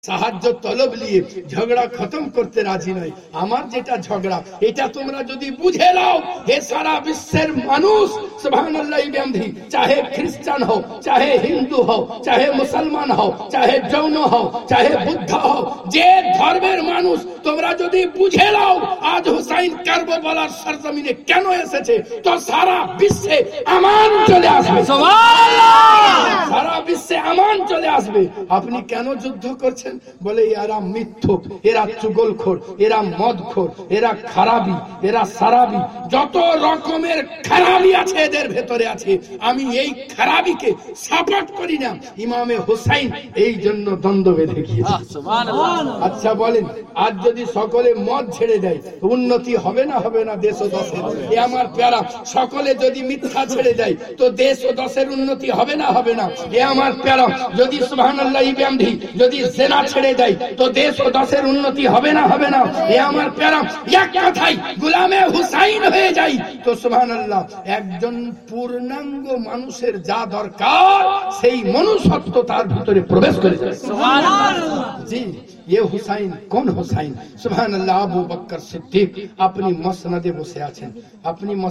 সাহায্য তলব নিয়ে ঝগড়া খতম করতে রাজি নয়। আমার যেটা ঝগড়া এটা তোমরা যদি বুঝে নাও, হে সারা বিশ্বের মানুষ, সুবহানাল্লাহ বিহামদিহি, চাহে খ্রিস্টান হও, চাহে হিন্দু হও, চাহে মুসলমান হও, চাহে জৈন হও, চাহে বুদ্ধ হও, যে ধর্মের মানুষ, তোমরা যদি বুঝে নাও আজ হুসাইন কারবালার সরজমিনে কেন এসেছে, তো সারা বিশ্বে আমান চলে আসবে। সারা বিশ্বে আমান চলে আসবে। আপনি কেন যুদ্ধ করছেন? বলে এরা মিথ্যুক, এরা চুগলখোর, এরা মদখোর, এরা খারাপি, এরা সারাবি, যত রকমের খারাপি আছে এদের ভেতরে আছে। আমি এই খারাপিকে সাপোর্ট করি না। ইমামে হুসাইন এই জন্য দ্বন্দ্ব বেঁধে গিয়েছে। আচ্ছা বলেন, আজ যদি সকলে মদ ছেড়ে দেয় উন্নতি হবে না হবে না দেশ ও দশের? এ আমার প্যারা, সকলে যদি মিথ্যা ছেড়ে দেয় তো দেশ ও দশের উন্নতি হবে না হবে না? এ আমার প্যারা, যদি সুবহানাল্লাহ বিহামদিহি যদি জেনা ছেড়ে দেয় তো দেশ ও দশের উন্নতি হবে না হবে না? এ আমার প্যারা, এক কথাই গোলামে হুসাইন হয়ে যায় তো সুবহানাল্লাহ একজন পূর্ণাঙ্গ মানুষের যা দরকার সেই মনুষ্যত্ব তার ভিতরে প্রবেশ করে যায়। সুবহানাল্লাহ। জি, ये हुसैन कौन हुसैन? सुभान अल्लाह, अबू बकर सिद्दीक अपनी मसनदे बसे आছেন, अपनी